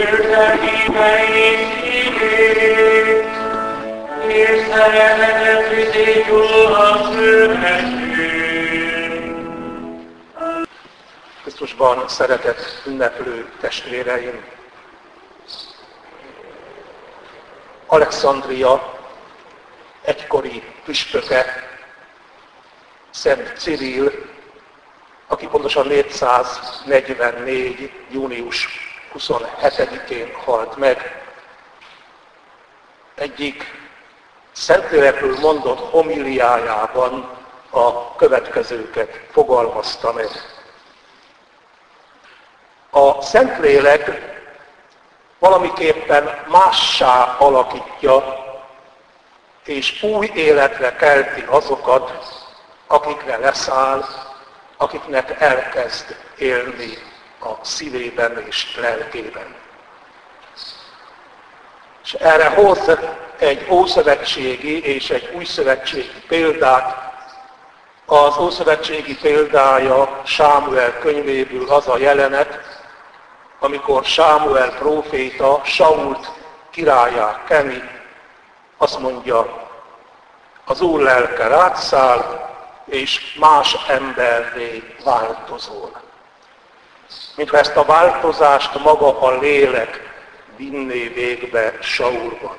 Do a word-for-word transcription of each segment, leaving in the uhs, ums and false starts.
érte hívei szívét, és szeretetet viszi túl a születünk. Krisztusban szeretett ünneplő testvéreim! Alexandria egykori püspöke, Szent Cirill, aki pontosan négyszáznegyvennégy. június huszonhetedikén halt meg, egyik Szentlélekről mondott homiliájában a következőket fogalmazta meg. A Szentlélek valamiképpen mássá alakítja és új életre kelti azokat, akikre leszáll, akiknek elkezd élni a szívében és lelkében. És erre hoz egy ószövetségi és egy újszövetségi példát. Az ószövetségi példája Sámuel könyvéből az a jelenet, amikor Sámuel próféta Sault királlyá keni, azt mondja, az Úr lelke rád száll, és más emberré változol. Mintha ezt a változást maga a lélek vinné végbe Saulban.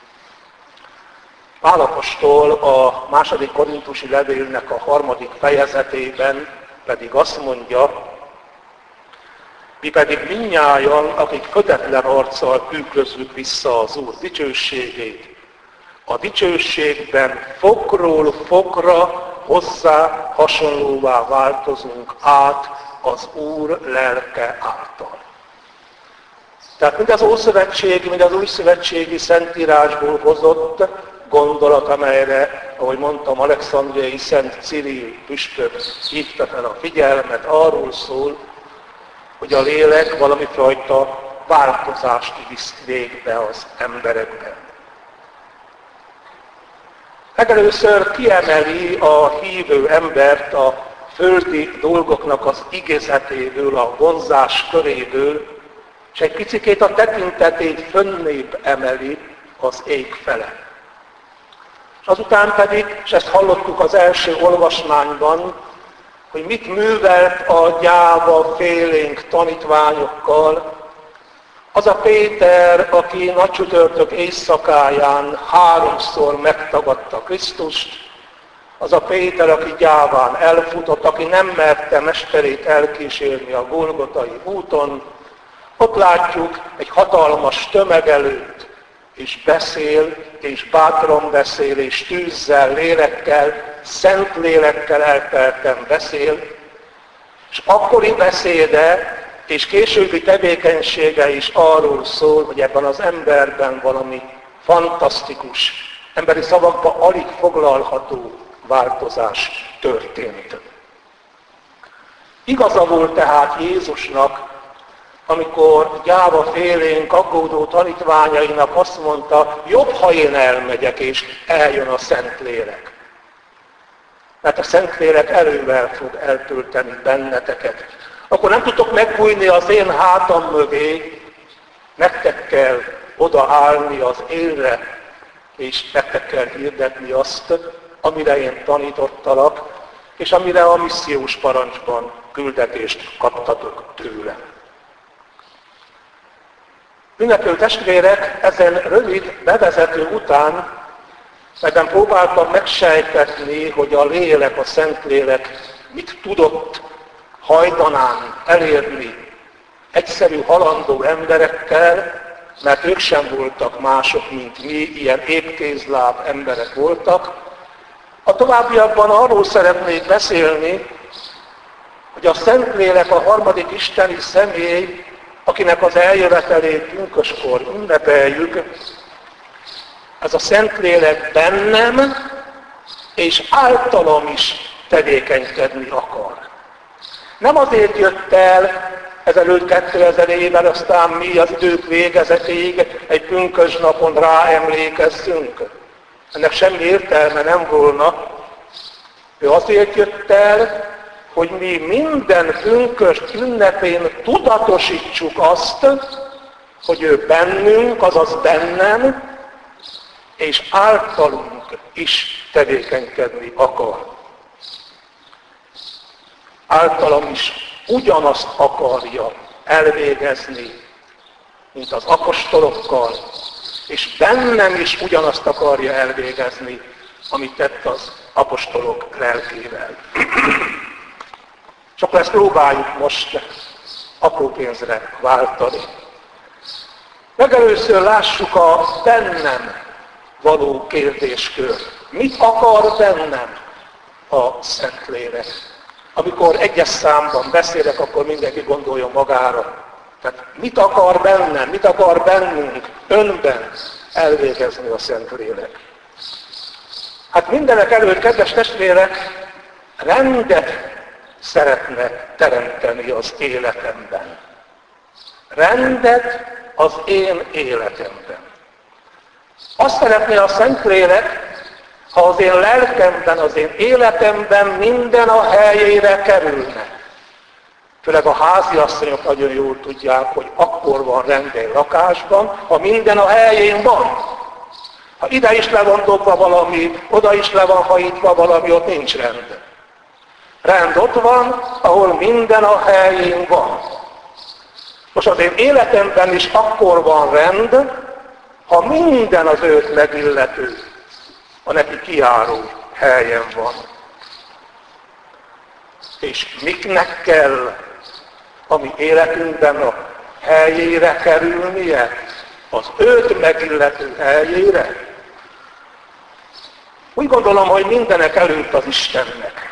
Pál apostol a második korintusi levélnek a harmadik fejezetében pedig azt mondja, mi pedig mindnyájan, akik kötetlen arccal tükrözzük vissza az Úr dicsőségét, a dicsőségben fokról fokra hozzá hasonlóvá változunk át az Úr lelke által. Tehát mind az Ószövetségi, mind az Újszövetségi Szentírásból hozott gondolat, amelyre, ahogy mondtam, alexandriai Szent Cirill püspök hívta fel a figyelmet, arról szól, hogy a lélek valami fajta változást visz végbe az emberekben. Legelőször kiemeli a hívő embert a földi dolgoknak az igézetéből, a vonzás köréből, és egy picikét a tekintetét fönnébb emeli az ég fele. Azután pedig, és ezt hallottuk az első olvasmányban, hogy mit művelt a gyáva félénk tanítványokkal, az a Péter, aki nagycsütörtök éjszakáján háromszor megtagadta Krisztust, az a Péter, aki gyáván elfutott, aki nem merte mesterét elkísérni a Golgotai úton, ott látjuk egy hatalmas tömeg előtt, és beszél, és bátran beszél, és tűzzel, lélekkel, szent lélekkel eltelten beszél, és akkori beszéde és későbbi tevékenysége is arról szól, hogy ebben az emberben valami fantasztikus, emberi szavakban alig foglalható változás történt. Igaza volt tehát Jézusnak, amikor gyáva félénk, aggódó tanítványainak azt mondta, jobb, ha én elmegyek, és eljön a Szentlélek. Mert a Szentlélek erővel fog eltölteni benneteket. Akkor nem tudtok megbújni az én hátam mögé, nektek kell odaállni az élre, és nektek kell hirdetni azt, amire én tanítottalak, és amire a missziós parancsban küldetést kaptatok tőlem. Ünneplő testvérek, ezen rövid bevezető után ebben próbáltam megsejtetni, hogy a lélek, a Szentlélek mit tudott hajdanán elérni egyszerű halandó emberekkel, mert ők sem voltak mások, mint mi, ilyen épkézláb emberek voltak. A továbbiakban arról szeretnék beszélni, hogy a Szentlélek a harmadik isteni személy, akinek az eljövetelét pünköskor ünnepeljük, ez a Szentlélek bennem és általam is tevékenykedni akar. Nem azért jött el ezelőtt kétezer évvel, aztán mi az idők végezetéig egy pünkösnapon ráemlékezzünk. Ennek semmi értelme nem volna. Ő azért jött el, hogy mi minden pünkösd ünnepén tudatosítsuk azt, hogy ő bennünk, azaz bennem, és általunk is tevékenykedni akar. Általam is ugyanazt akarja elvégezni, mint az apostolokkal, és bennem is ugyanazt akarja elvégezni, amit tett az apostolok lelkével. Csak ezt próbáljuk most apró pénzre váltani. Legelőször lássuk a bennem való kérdéskör. Mit akar bennem a Szentlélek? Amikor egyes számban beszélek, akkor mindenki gondoljon magára. Tehát mit akar bennem, mit akar bennünk, önben elvégezni a Szentlélek? Hát mindenek előtt, kedves testvérek, rendet szeretne teremteni az életemben. Rendet az én életemben. Azt szeretné a Szentlélek, ha az én lelkemben, az én életemben minden a helyére kerülne. Főleg a háziasszonyok nagyon jól tudják, hogy akkor van rend egy lakásban, ha minden a helyén van. Ha ide is le van dobva valami, oda is le van hajítva valami, ott nincs rend. Rend ott van, ahol minden a helyén van. Most az én életemben is akkor van rend, ha minden az őt megillető, a neki kijáró helyen van. És miknek kell a mi életünkben a helyére kerülnie? Az őt megillető helyére? Úgy gondolom, hogy mindenek előtt az Istennek.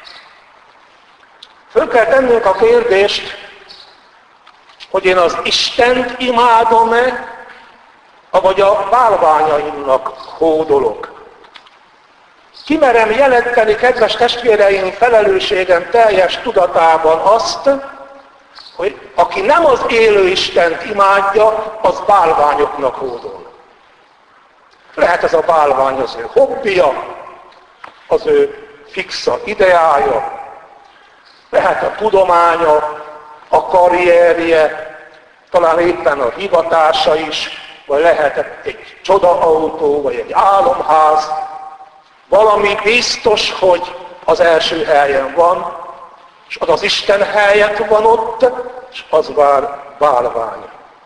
Föl kell tennünk a kérdést, hogy én az Istent imádom-e, avagy a bálványaimnak hódolok. Kimerem jelenteni, kedves testvéreim, felelősségem teljes tudatában azt, hogy aki nem az élő Istent imádja, az bálványoknak hódol. Lehet ez a bálvány az ő hobbija, az ő fixa ideája, lehet a tudománya, a karrierje, talán éppen a hivatása is, vagy lehet egy csodaautó, vagy egy álomház. Valami biztos, hogy az első helyen van, és az az Isten helyett van ott, és az vár bálvány.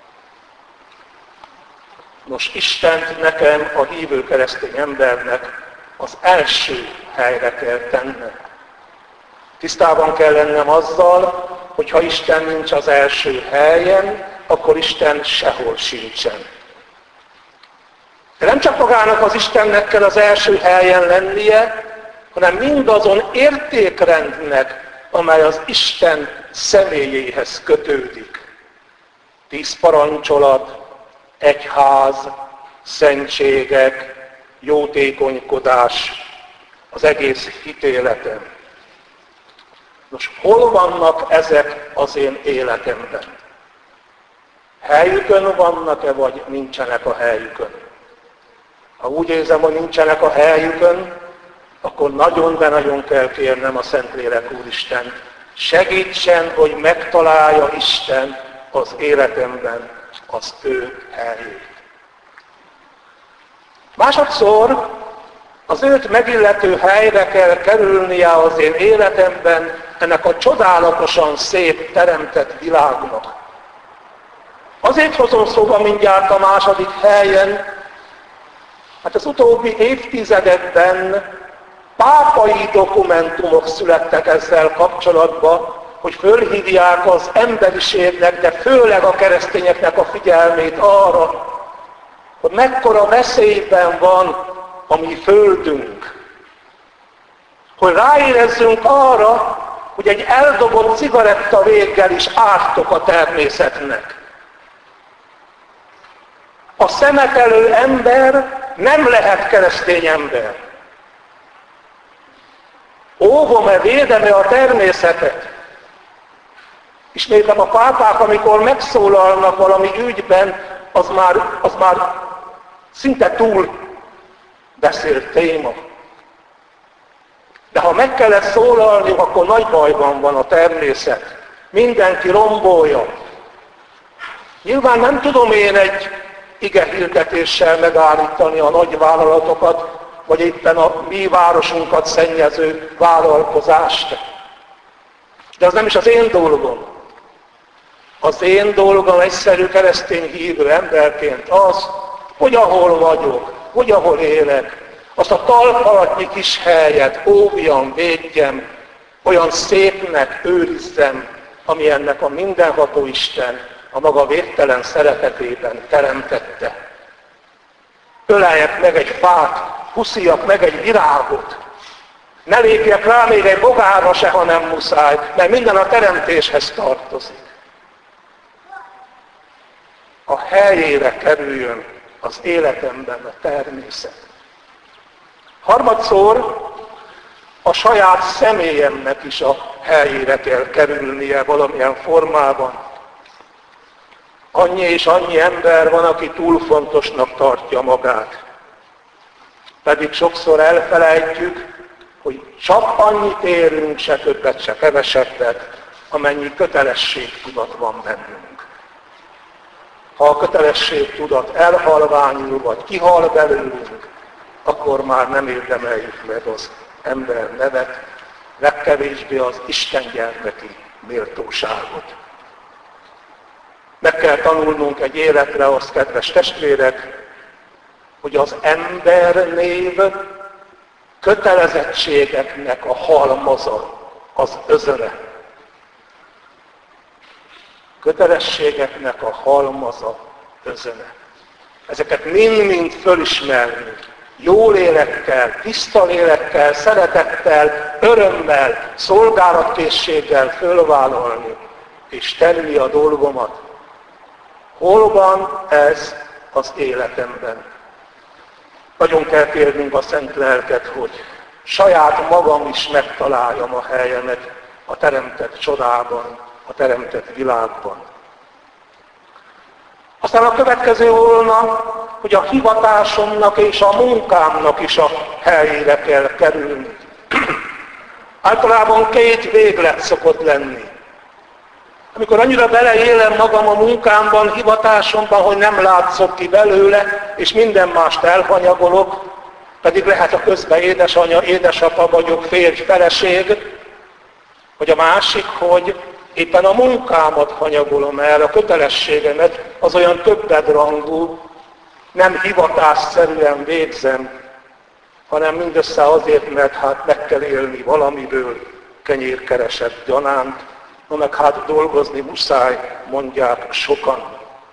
Nos, Istent nekem, a hívő keresztény embernek az első helyre kell tennem. Tisztában kell lennem azzal, hogy ha Isten nincs az első helyen, akkor Isten sehol sincsen. De nem csak magának az Istennek kell az első helyen lennie, hanem mindazon értékrendnek, amely az Isten személyéhez kötődik. Tíz parancsolat, egyház, szentségek, jótékonykodás, az egész hitéletem. Nos, hol vannak ezek az én életemben? Helyükön vannak-e, vagy nincsenek a helyükön? Ha úgy érzem, hogy nincsenek a helyükön, akkor nagyon, de nagyon kell kérnem a Szentlélek Úristen. Segítsen, hogy megtalálja Isten az életemben az ő helyét. Másodszor az őt megillető helyre kell kerülnie az én életemben ennek a csodálatosan szép teremtett világnak. Azért hozom szóba mindjárt a második helyen, hát az utóbbi évtizedekben pápai dokumentumok születtek ezzel kapcsolatban, hogy fölhívják az emberiségnek, de főleg a keresztényeknek a figyelmét arra, hogy mekkora veszélyben van a mi földünk. Hogy ráérezzünk arra, hogy egy eldobott cigaretta véggel is ártok a természetnek. A szemetelő ember nem lehet keresztény ember. Óvom-e, védem-e a természetet? Ismétlem, a pápák, amikor megszólalnak valami ügyben, az már, az már szinte túl beszélt téma. De ha meg kellett szólalni, akkor nagy bajban van a természet. Mindenki rombolja. Nyilván nem tudom én egy ige hirdetéssel megállítani a nagy vállalatokat, vagy éppen a mi városunkat szennyező vállalkozást. De az nem is az én dolgom. Az én dolgom egyszerű keresztény hívő emberként az, hogy ahol vagyok, hogy ahol élek, azt a talpalatnyi kis helyet óvjam, védjem, olyan szépnek őrizzem, ami ennek a mindenható Isten a maga végtelen szeretetében teremtette. Öleljek meg egy fát, husziljak meg egy virágot, ne lépjek rá még egy bogárra se, ha nem muszáj, mert minden a teremtéshez tartozik. A helyére kerüljön az életemben a természet. Harmadszor a saját személyemnek is a helyére kell kerülnie valamilyen formában. Annyi és annyi ember van, aki túl fontosnak tartja magát. Pedig sokszor elfelejtjük, hogy csak annyit érünk, se többet, se kevesebbet, amennyi kötelességtudat van bennünk. Ha a kötelességtudat elhalványul, vagy kihal belőlünk, akkor már nem érdemeljük meg az ember nevet, legkevésbé az Isten gyermeki méltóságot. Meg kell tanulnunk egy életre azt, kedves testvérek, hogy az embernév kötelezettségeknek a halmaza, az özöne. Kötelességeknek a halmaza, özöne. Ezeket mind-mind fölismerni, jó lélekkel, tiszta lélekkel, szeretettel, örömmel, szolgálatkészséggel fölvállalni, és tenni a dolgomat. Hol van ez az életemben? Nagyon kell kérnünk a Szent Lelket, hogy saját magam is megtaláljam a helyemet a teremtett csodában, a teremtett világban. Aztán a következő volna, hogy a hivatásomnak és a munkámnak is a helyére kell kerülni. Általában két véglet szokott lenni. Amikor annyira beleélem magam a munkámban, hivatásomban, hogy nem látszok ki belőle, és minden mást elhanyagolok, pedig lehet a közben édesanyja, édesapa vagyok, férj, feleség, vagy a másik, hogy éppen a munkámat hanyagolom el, a kötelességemet, az olyan többedrangú, nem hivatásszerűen végzem, hanem mindössze azért, mert hát meg kell élni valamiből, kenyérkereset gyanánt, no meg hát dolgozni muszáj, mondják sokan.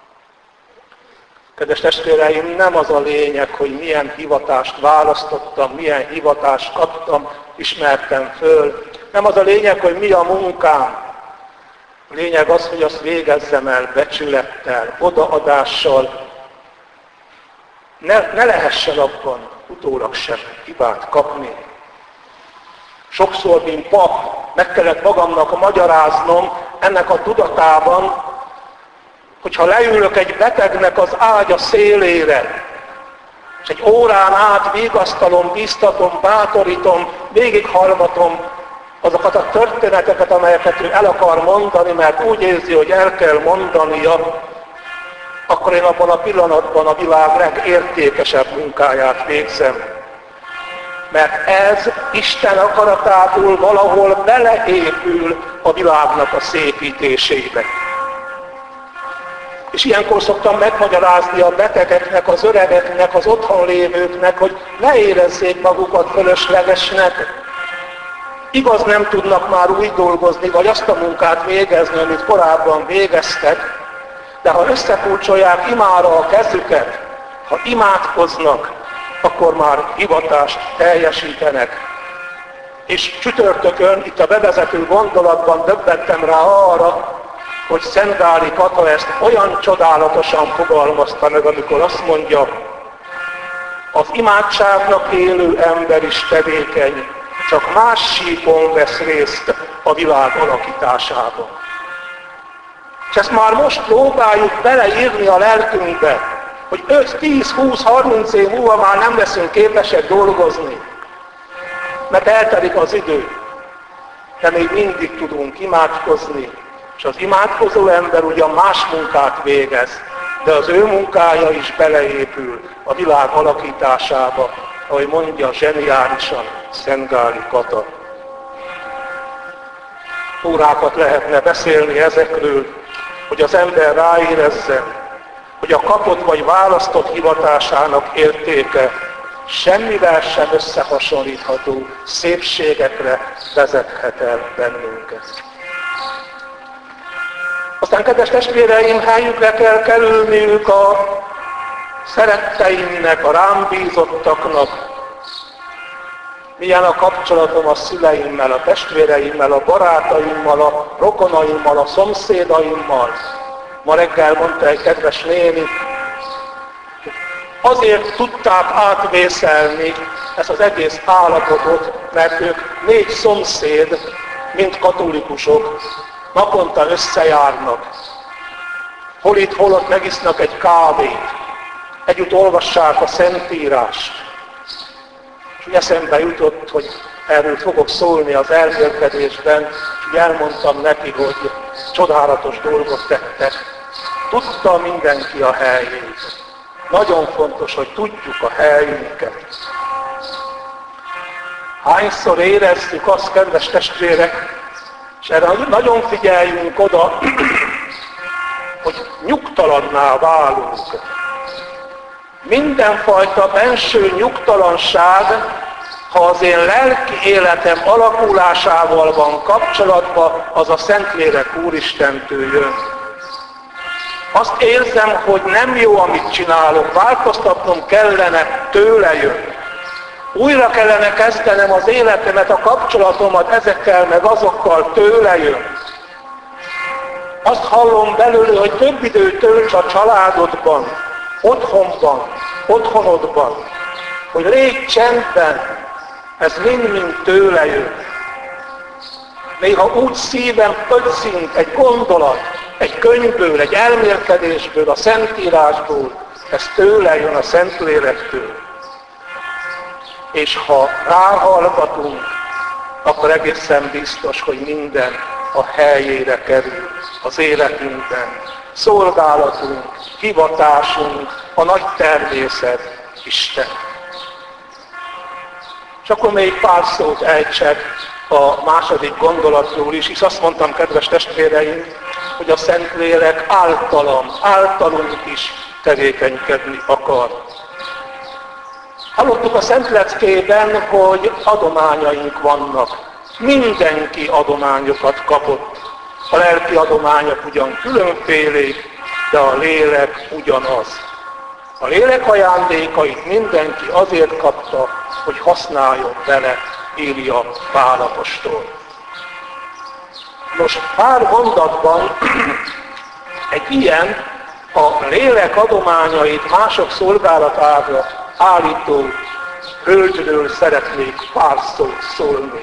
Kedves testvéreim, nem az a lényeg, hogy milyen hivatást választottam, milyen hivatást kaptam, ismertem föl. Nem az a lényeg, hogy mi a munkám. A lényeg az, hogy azt végezzem el becsülettel, odaadással. Ne, ne lehessen abban utólag sem hibát kapni. Sokszor, mint pap, meg kellett magamnak magyaráznom ennek a tudatában, hogyha leülök egy betegnek az ágya szélére, és egy órán át vigasztalom, biztatom, bátorítom, végighallgatom azokat a történeteket, amelyeket ő el akar mondani, mert úgy érzi, hogy el kell mondania, akkor én abban a pillanatban a világ legértékesebb munkáját végzem. Mert ez Isten akaratából valahol beleépül a világnak a szépítésébe. És ilyenkor szoktam megmagyarázni a betegeknek, az öregeknek, az otthon lévőknek, hogy ne érezzék magukat fölöslegesnek. Igaz, nem tudnak már úgy dolgozni, vagy azt a munkát végezni, amit korábban végeztek, de ha összekulcsolják imára a kezüket, ha imádkoznak, akkor már hivatást teljesítenek. És csütörtökön, itt a bevezető gondolatban döbbentem rá arra, hogy Szent Gáli Kata ezt olyan csodálatosan fogalmazta meg, amikor azt mondja, az imádságnak élő ember is tevékeny, csak más síkon vesz részt a világ alakításában. És ezt már most próbáljuk beleírni a lelkünkbe, hogy öt, tíz, húsz, harminc év múlva már nem leszünk képesek dolgozni, mert eltelik az idő, de még mindig tudunk imádkozni, És az imádkozó ember ugyan más munkát végez, de az ő munkája is beleépül a világ alakításába, ahogy mondja zseniálisan Szent-Gáli Kata. Órákat lehetne beszélni ezekről, hogy az ember ráérezzen, hogy a kapott vagy választott hivatásának értéke semmivel sem összehasonlítható szépségekre vezethet el bennünket. Aztán, kedves testvéreim, helyükre kell kerülniük a szeretteimnek, a rám bízottaknak. Milyen a kapcsolatom a szüleimmel, a testvéreimmel, a barátaimmal, a rokonaimmal, a szomszédaimmal. Ma reggel mondta egy kedves néni, azért tudták átvészelni ezt az egész állapotot, mert ők négy szomszéd, mint katolikusok, naponta összejárnak. Hol itt, hol ott megisznak egy kávét, együtt olvassák a Szentírást. És eszembe jutott, hogy erről fogok szólni az elmélkedésben, és elmondtam neki, hogy csodálatos dolgot tettek. Tudta mindenki a helyét. Nagyon fontos, hogy tudjuk a helyünket. Hányszor érezzük azt, kedves testvérek, és erre nagyon figyeljünk oda, hogy nyugtalanná válunk. Mindenfajta benső nyugtalanság, ha az én lelki életem alakulásával van kapcsolatban, az a Szentlélek Úristentől jön. Azt érzem, hogy nem jó, amit csinálok, változtatnom kellene, tőle jön. Újra kellene kezdenem az életemet, a kapcsolatomat ezekkel meg azokkal, tőle jön. Azt hallom belőle, hogy több időt tölts a családodban, otthonban, otthonodban, hogy légy csendben, ez mind-mind tőle jön. Néha úgy szívem ötszint egy gondolat, egy könyvből, egy elmélkedésből, a Szentírásból, ez tőle jön a Szentlélektől. És ha ráhallgatunk, akkor egészen biztos, hogy minden a helyére kerül az életünkben. Szolgálatunk, hivatásunk, a nagy természet, Isten. És akkor még pár szót ejtsek a második gondolatról is, és azt mondtam, kedves testvéreim, hogy a Szentlélek általam, általunk is tevékenykedni akar. Hallottuk a Szentleckében, hogy adományaink vannak. Mindenki adományokat kapott. A lelki adományok ugyan különfélék, de a lélek ugyanaz. A lélek ajándékait mindenki azért kapta, hogy használjon vele, írja Pál apostol. Most pár mondatban egy ilyen a lélek adományait mások szolgálatára állító hölgyről szeretnék pár szót szólni.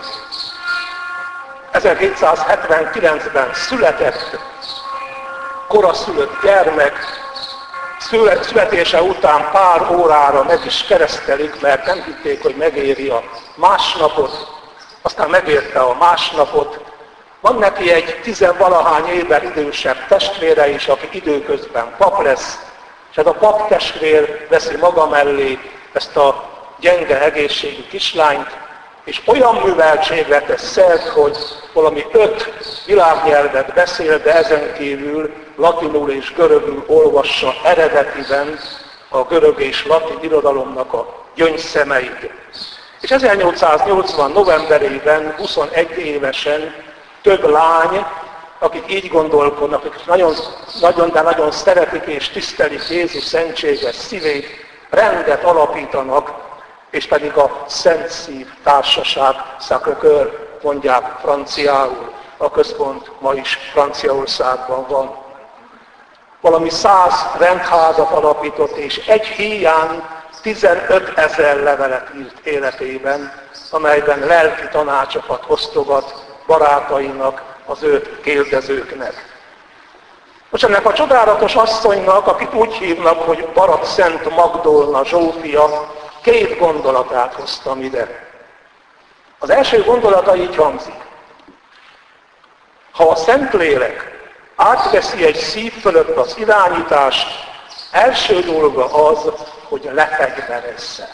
ezerhétszázhetvenkilencben született, koraszülött gyermek, születése után pár órára meg is keresztelik, mert nem hitték, hogy megéri a másnapot, aztán megérte a másnapot. Van neki egy tizenvalahány évvel idősebb testvére is, aki időközben pap lesz, és ez a pap testvér veszi maga mellé ezt a gyenge egészségű kislányt, és olyan műveltségre tesz szert, hogy valami öt világnyelvet beszél, de ezen kívül latinul és görögül olvassa eredetiben a görög és latin irodalomnak a gyöngyszemeit. És ezernyolcszáznyolcvan novemberében, huszonegy évesen több lány, akik így gondolkodnak, akik nagyon, nagyon, de nagyon szeretik és tisztelik Jézus szentséges szívét, rendet alapítanak, és pedig a Szent Szív Társaság, Sacré-Cœur mondják franciául. A központ ma is Franciaországban van. Valami száz rendházat alapított, és egy híján tizenöt ezer levelet írt életében, amelyben lelki tanácsokat osztogat barátainak, az őt kérdezőknek. Most ennek a csodálatos asszonynak, akit úgy hívnak, hogy Barat Szent Magdolna Zsófia, két gondolatát hoztam ide. Az első gondolata így hangzik. Ha a Szentlélek átveszi egy szív fölött az irányítást, első dolga az, hogy lefegyverezze.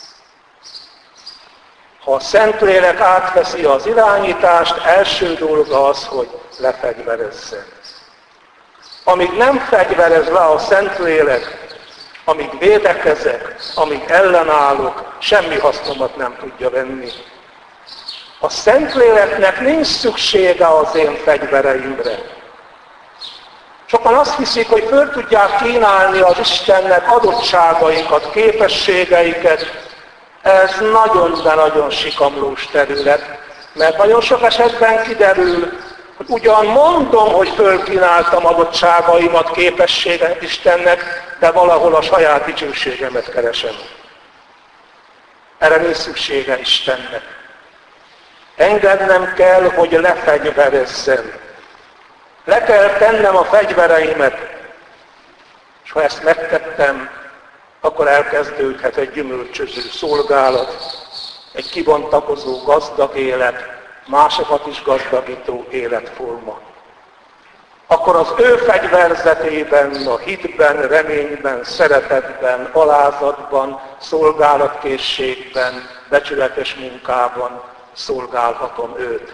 Ha a Szentlélek átveszi az irányítást, első dolga az, hogy lefegyverezze. Amíg nem fegyverez le a Szentlélek, amíg védekezek, amíg ellenállok, semmi hasznomat nem tudja venni. A Szentléleknek nincs szüksége az én fegyvereimre. Sokan azt hiszik, hogy föl tudják kínálni az Istennek adottságaikat, képességeiket. Ez nagyon, de nagyon sikamlós terület, mert nagyon sok esetben kiderül, hogy ugyan mondom, hogy fölkínáltam adottságaimat, képességet Istennek, de valahol a saját dicsőségemet keresem. Erre nincs szüksége Istennek. Engednem kell, hogy lefegyverezzem. Le kell tennem a fegyvereimet, és ha ezt megtettem, akkor elkezdődhet egy gyümölcsöző szolgálat, egy kibontakozó gazdag élet, másokat is gazdagító életforma. Akkor az ő fegyverzetében, a hitben, reményben, szeretetben, alázatban, szolgálatkészségben, becsületes munkában szolgálhatom őt.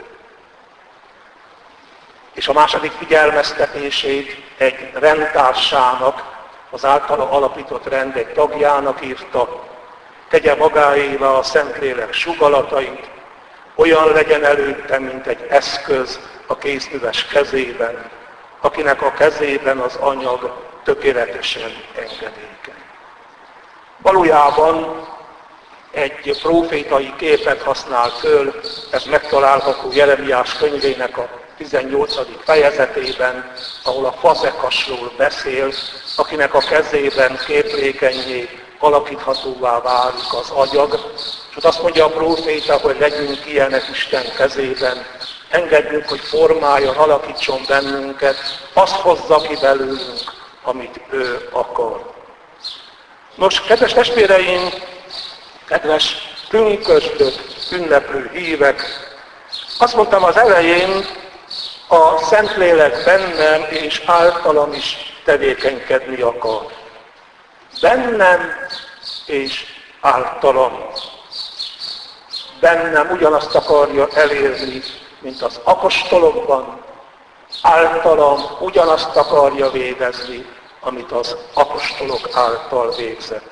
És a második figyelmeztetését egy rendtársának, az általa alapított rend egy tagjának írta, tegye magáévá a Szentlélek sugalatait, olyan legyen előtte, mint egy eszköz a kézműves kezében, akinek a kezében az anyag tökéletesen engedékeny. Valójában egy profétai képet használ föl, ez megtalálható Jeremiás könyvének a tizennyolcadik fejezetében, ahol a fazekasról beszél, akinek a kezében képlékennyé alakíthatóvá válik az agyag, és ott azt mondja a próféta, hogy legyünk ilyenek Isten kezében, engedjünk, hogy formáljon, alakítson bennünket, azt hozza ki belőlünk, amit ő akar. Nos, kedves testvéreim, kedves pünkösdök, ünneplő hívek, azt mondtam az elején, a Szentlélek bennem és általam is tevékenykedni akar. Bennem és általam. Bennem ugyanazt akarja elérni, mint az apostolokban, általam ugyanazt akarja végezni, amit az apostolok által végzett.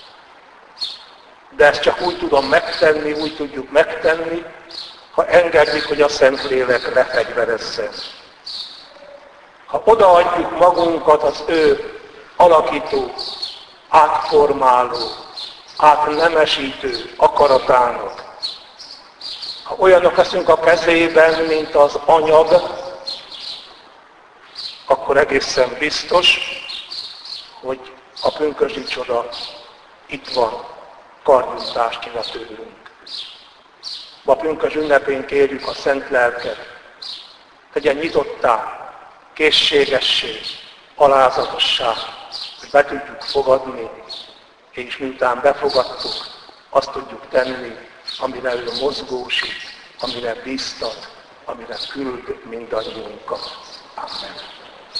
De ezt csak úgy tudom megtenni, úgy tudjuk megtenni, ha engedjük, hogy a Szentlélek lefegyverezzen. Ha odaadjuk magunkat az ő alakító, átformáló, átnemesítő akaratának, ha olyanok leszünk a kezében, mint az anyag, akkor egészen biztos, hogy a pünkösdi csoda itt van, karnyújtást nyilat tőlünk. Ma pünkös ünnepén kérjük a Szent Lelket, tegyen nyitottá, készségessé, alázatossá, hogy be tudjuk fogadni, és miután befogadtuk, azt tudjuk tenni, amire ő mozgósít, amire bíztat, amire küld mindannyiunkat. Amen.